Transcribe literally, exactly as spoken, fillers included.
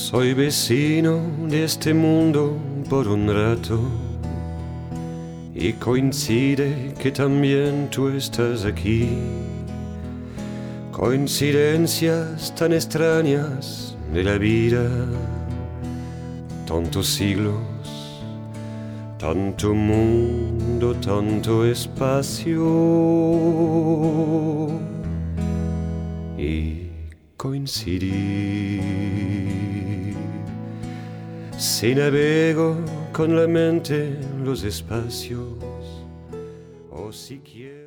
Soy vecino de este mundo por un rato y coincide que también tú estás aquí. Coincidencias tan extrañas de la vida, tantos siglos, tanto mundo, tanto espacio y coincidir. Si navego con la mente los espacios, o si quiero